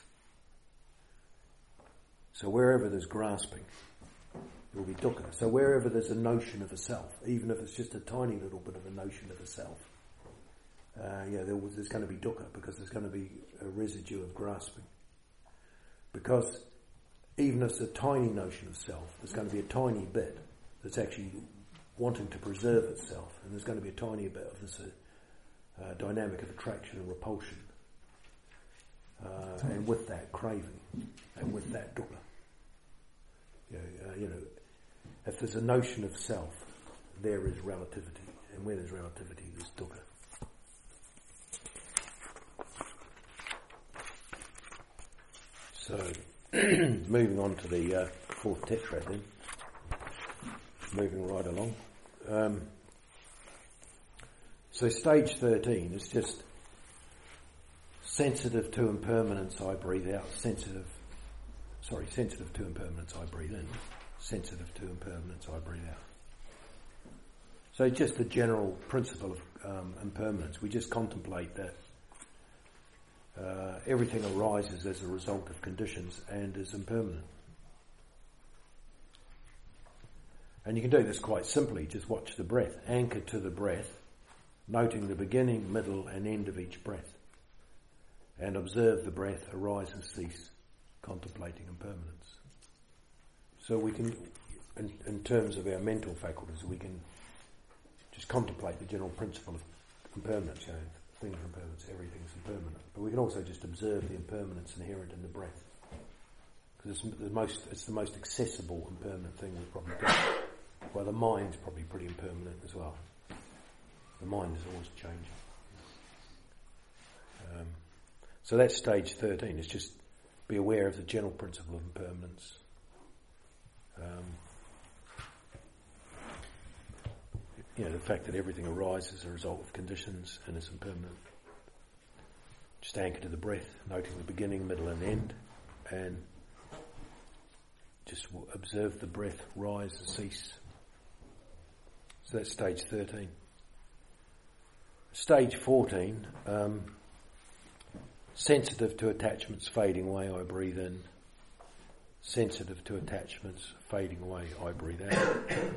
Speaker 1: So wherever there's grasping, there will be dukkha. So wherever there's a notion of a self, even if it's just a tiny little bit of a notion of a self, there's going to be dukkha, because there's going to be a residue of grasping. Because even if it's a tiny notion of self, there's going to be a tiny bit that's actually wanting to preserve itself, and there's going to be a tiny bit of this dynamic of attraction and repulsion, and with that craving, and with that dukkha. If there's a notion of self, there is relativity, and where there's relativity, there's dukkha. So, moving on to the fourth tetrad then. Moving right along. So stage 13 is just sensitive to impermanence, I breathe out. Sensitive to impermanence, I breathe in. Sensitive to impermanence, I breathe out. So just the general principle of impermanence. We just contemplate that everything arises as a result of conditions and is impermanent. And you can do this quite simply. Just watch the breath. Anchor to the breath, noting the beginning, middle and end of each breath. And observe the breath arise and cease, contemplating impermanence. So we can, in terms of our mental faculties, we can just contemplate the general principle of impermanence. Things are impermanent, everything's impermanent. But we can also just observe the impermanence inherent in the breath. Because it's the most accessible impermanent thing we've probably got. Well, the mind's probably pretty impermanent as well. The mind is always changing. So that's stage 13. It's just be aware of the general principle of impermanence. The fact that everything arises as a result of conditions and is impermanent. Just anchor to the breath, noting the beginning, middle and end, and just observe the breath rise and cease. So that's stage 13. Stage 14, sensitive to attachments fading away, I breathe in. Sensitive to attachments fading away, I breathe out.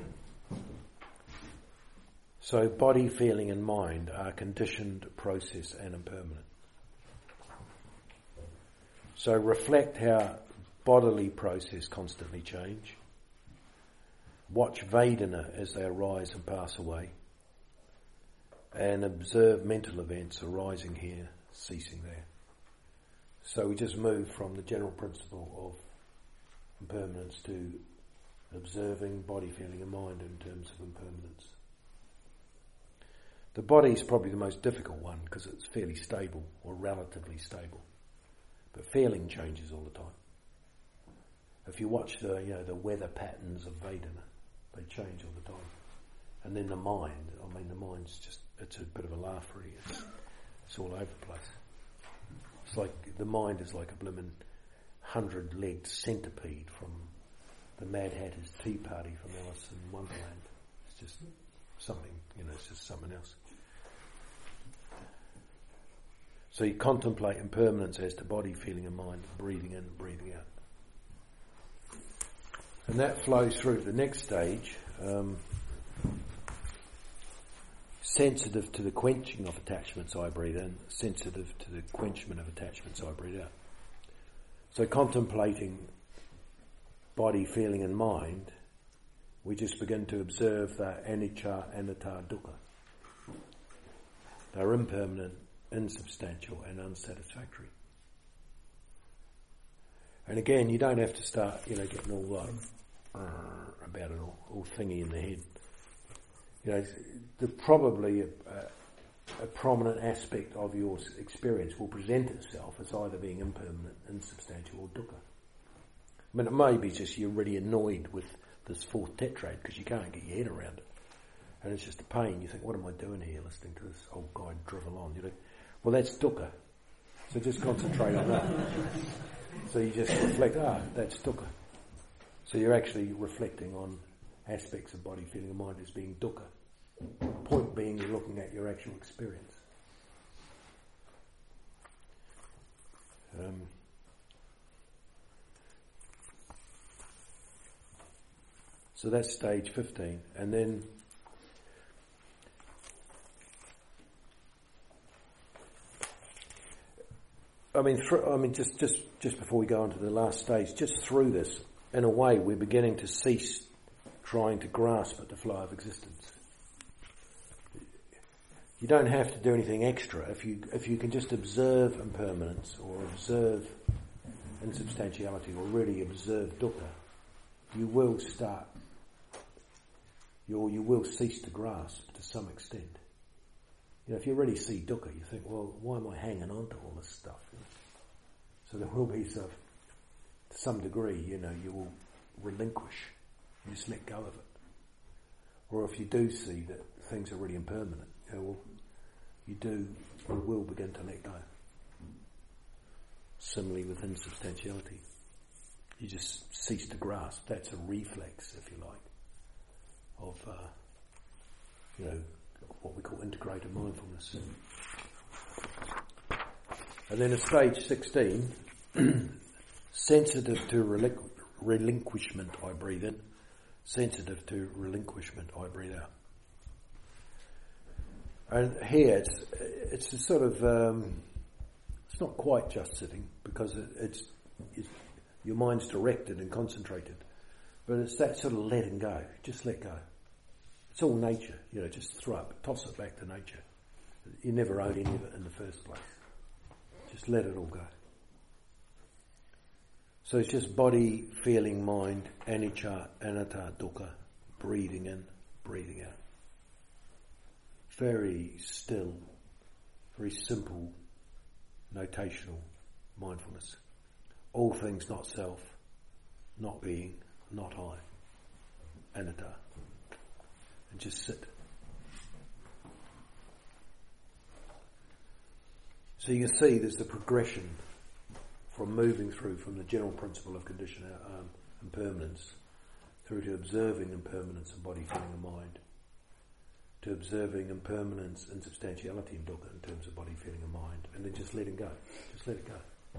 Speaker 1: So body, feeling and mind are conditioned, process and impermanent. So reflect how bodily process constantly change. Watch Vedana as they arise and pass away. And observe mental events arising here, ceasing there. So we just move from the general principle of impermanence to observing body, feeling and mind in terms of impermanence. The body is probably the most difficult one because it's fairly stable or relatively stable. But feeling changes all the time. If you watch the weather patterns of Vedana, they change all the time. And then the mind, the mind's just, it's a bit of a laugh really. It's all over the place. It's like, the mind is like a blimmin' 100-legged centipede from the Mad Hatter's Tea Party from Alice in Wonderland. It's just something, it's just something else. So you contemplate impermanence as to body, feeling and mind, breathing in, breathing out. And that flows through to the next stage, sensitive to the quenching of attachments, I breathe in. Sensitive to the quenchment of attachments, I breathe out. So contemplating body, feeling and mind, we just begin to observe that anicca, anatta, dukkha. They're impermanent, insubstantial and unsatisfactory. And again, you don't have to start, getting all like about it, all thingy in the head. Probably a prominent aspect of your experience will present itself as either being impermanent, insubstantial, or dukkha. It may be just you're really annoyed with this fourth tetrad because you can't get your head around it, and it's just a pain. You think, what am I doing here, listening to this old guy drivel on? Well, that's dukkha. So just concentrate on that. So you just reflect, that's dukkha. So you're actually reflecting on aspects of body, feeling and mind as being dukkha. Point being, you're looking at your actual experience. So that's stage 15. And then just before we go on to the last stage, just through this, in a way, we're beginning to cease trying to grasp at the flow of existence. You don't have to do anything extra. If you can just observe impermanence or observe insubstantiality or really observe dukkha, you will start, you will cease to grasp to some extent. If you really see dukkha, you think, well, why am I hanging on to all this stuff? So there will be to some degree, you will relinquish, you just let go of it. Or if you do see that things are really impermanent, you will begin to let go. Similarly with insubstantiality, you just cease to grasp. That's a reflex, if you like, of what we call integrated mindfulness. And then at stage 16, sensitive to relinquishment, I breathe in. Sensitive to relinquishment, I breathe out. And here it's a sort of it's not quite just sitting because it's your mind's directed and concentrated, but it's that sort of letting go. Just let go. It's all nature, just toss it back to nature. You never owned any of it in the first place. Just let it all go. So it's just body, feeling, mind, anicca, anatta, dukkha, breathing in, breathing out. Very still, very simple, notational mindfulness. All things not self, not being, not I, anatta. And just sit. So you can see there's the progression from moving through from the general principle of condition impermanence through to observing impermanence of body, feeling and mind, to observing impermanence and substantiality in dukkha in terms of body, feeling and mind, and then just letting go. Just let it go.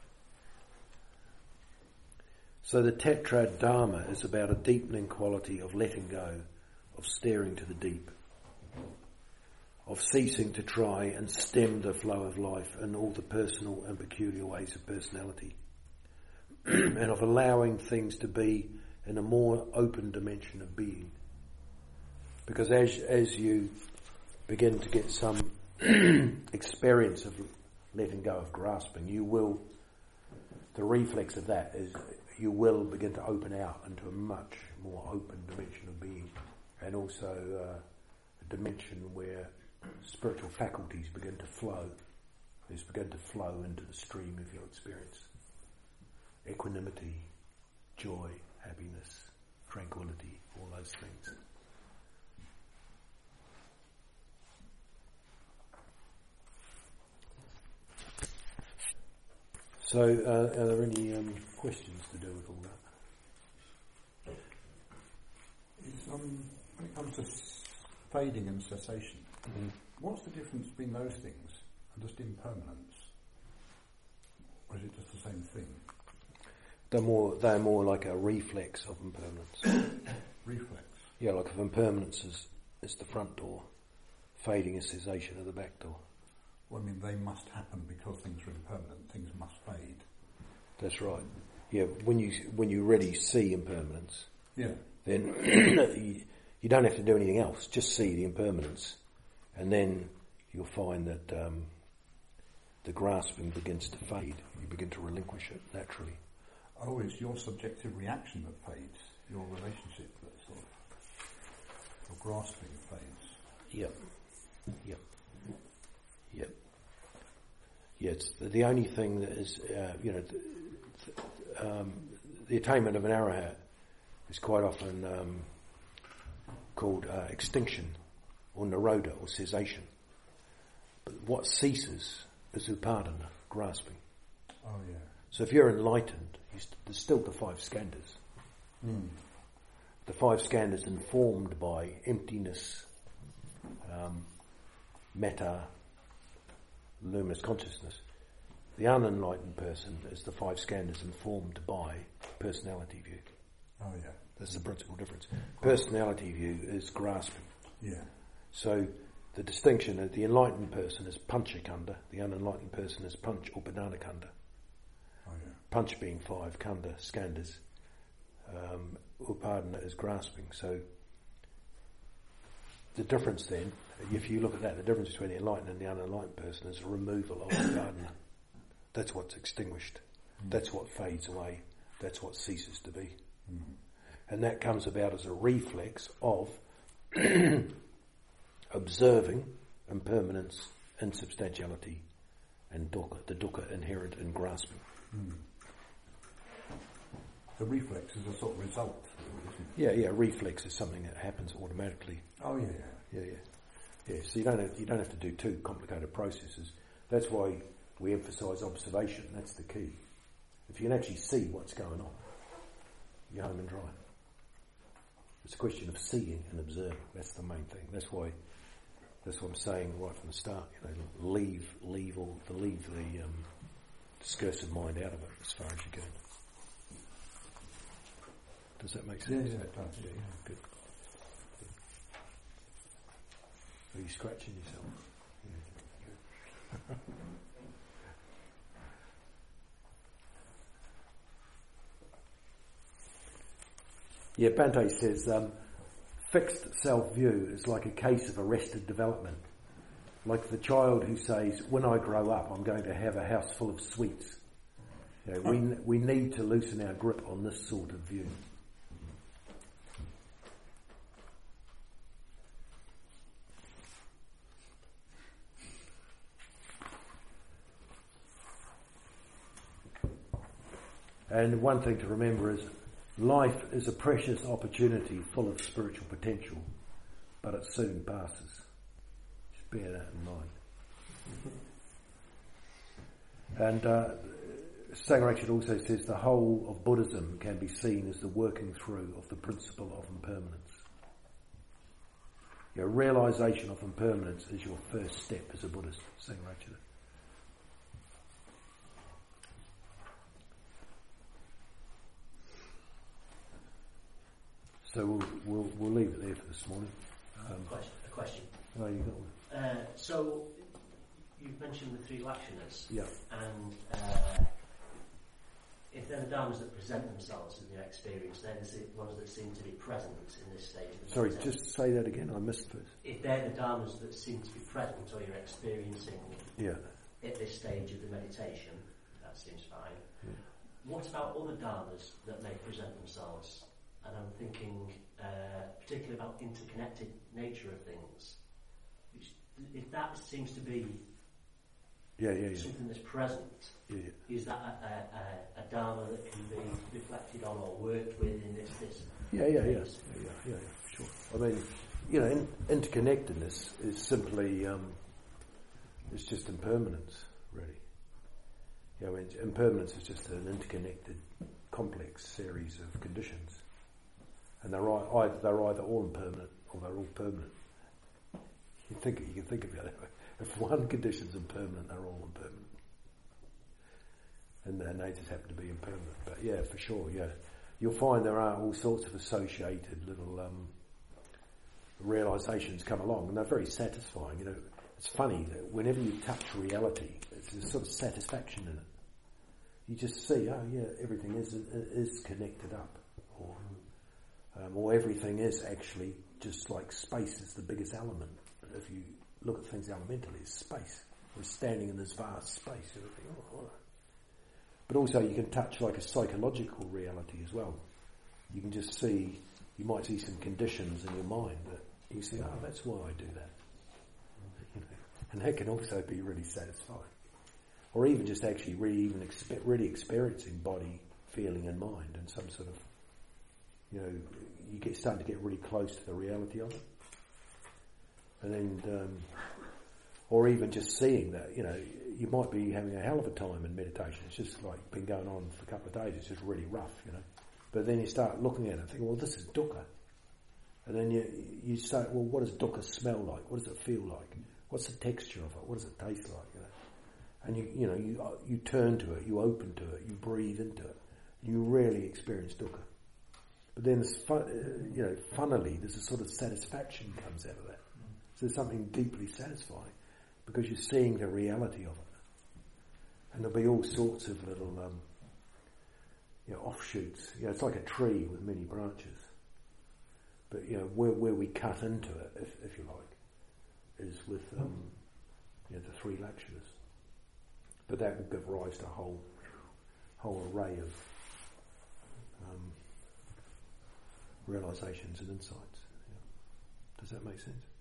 Speaker 1: So the tetrad dharma is about a deepening quality of letting go, of staring to the deep, of ceasing to try and stem the flow of life in all the personal and peculiar ways of personality, and of allowing things to be in a more open dimension of being. Because as you begin to get some experience of letting go of grasping, the reflex of that is you will begin to open out into a much more open dimension of being, and also a dimension where spiritual faculties begin to flow. These begin to flow into the stream of your experience. Equanimity, joy, happiness, tranquility, all those things. So, are there any questions to do with all that?
Speaker 3: When it comes to fading and cessation, what's the difference between those things and just impermanence? Or is it just the same thing?
Speaker 1: They're more like a reflex of impermanence.
Speaker 3: Reflex?
Speaker 1: Yeah, like if impermanence is the front door, fading is cessation of the back door.
Speaker 3: Well, I mean, they must happen because things are impermanent. Things must fade.
Speaker 1: That's right. Yeah, when you really see impermanence, then you don't have to do anything else. Just see the impermanence, and then you'll find that the grasping begins to fade. You begin to relinquish it naturally.
Speaker 3: Oh, it's your subjective reaction that fades. Your relationship that sort of your grasping fades.
Speaker 1: Yep. Yeah, it's the only thing that is, the attainment of an arahat is quite often called extinction or nirodha or cessation. But what ceases is upadana, grasping.
Speaker 3: Oh, yeah.
Speaker 1: So if you're enlightened, there's still the five skandhas. The five skandhas informed by emptiness, metta, luminous consciousness. The unenlightened person is the five skandhas informed by personality view.
Speaker 3: Oh, yeah.
Speaker 1: That's the principal difference. Personality view is grasping.
Speaker 3: Yeah.
Speaker 1: So the distinction of the enlightened person is panchakanda, the unenlightened person is panch upadana kanda.
Speaker 3: Oh, yeah.
Speaker 1: Panch being five, kanda, skandhas. Upadana is grasping. So the difference then, if you look at that, the difference between the enlightened and the unenlightened person is a removal of upadana. That's what's extinguished. That's what fades away. That's what ceases to be. And that comes about as a reflex of observing impermanence, insubstantiality, and dukkha, the dukkha inherent in grasping.
Speaker 3: The reflex is a sort of result, isn't it?
Speaker 1: Yeah. Reflex is something that happens automatically.
Speaker 3: Oh, yeah.
Speaker 1: Yeah. So you don't have to do two complicated processes. That's why we emphasise observation. That's the key. If you can actually see what's going on, you're home and dry. It's a question of seeing and observing. That's the main thing. That's what I'm saying right from the start. Leave the discursive mind out of it as far as you can. Does that make sense?
Speaker 3: Yeah, it does.
Speaker 1: Yeah, good. Are you scratching yourself? Yeah, good. Yeah, Bhante says, fixed self-view is like a case of arrested development. Like the child who says, when I grow up, I'm going to have a house full of sweets. We need to loosen our grip on this sort of view. And one thing to remember is life is a precious opportunity full of spiritual potential, but it soon passes. Just bear that in mind. And Sangharakshit also says the whole of Buddhism can be seen as the working through of the principle of impermanence. Your realisation of impermanence is your first step as a Buddhist, Sangharakshit. So we'll leave it there for this morning.
Speaker 4: A question.
Speaker 1: Oh, you got one.
Speaker 4: So you've mentioned the three lakshanas.
Speaker 1: Yeah.
Speaker 4: And if they're the dharmas that present themselves in your experience, they're the ones that seem to be present in this stage of the
Speaker 1: Sorry,
Speaker 4: meditation.
Speaker 1: just say that again. I missed this.
Speaker 4: If they're the dharmas that seem to be present or you're experiencing at this stage of the meditation, that seems fine.
Speaker 1: Yeah.
Speaker 4: What about other dharmas that may present themselves? And I'm thinking particularly about interconnected nature of things. If that seems to be something that's present. Is that a dharma that can be reflected on or worked with in this phase?
Speaker 1: Yeah, sure. I mean, interconnectedness is simply, it's just impermanence, really. Impermanence is just an interconnected, complex series of conditions, and they're either all impermanent or they're all permanent. You can think of it that way. If one condition's impermanent, they're all impermanent. And they just happen to be impermanent. But yeah, for sure, yeah. You'll find there are all sorts of associated little realizations come along, and they're very satisfying. It's funny that whenever you touch reality, there's a sort of satisfaction in it. You just see, everything is connected up, or everything is actually just like space is the biggest element. If you look at things elementally, it's space. We're standing in this vast space. Everything, But also you can touch like a psychological reality as well. You can just see, you might see some conditions in your mind that you see, that's why I do that. And that can also be really satisfying. Or even just actually really experiencing body, feeling and mind and some sort of, you start to get really close to the reality of it. And then, or even just seeing that, you might be having a hell of a time in meditation. It's just like been going on for a couple of days. It's just really rough, But then you start looking at it and think, well, this is dukkha. And then you start, well, what does dukkha smell like? What does it feel like? What's the texture of it? What does it taste like? And you turn to it, you open to it, you breathe into it. You really experience dukkha. But then, funnily, there's a sort of satisfaction comes out of that. So there's something deeply satisfying because you're seeing the reality of it. And there'll be all sorts of little offshoots. It's like a tree with many branches. But where we cut into it, if you like, is with the three lakshanas. But that will give rise to a whole array of realizations and insights. Does that make sense?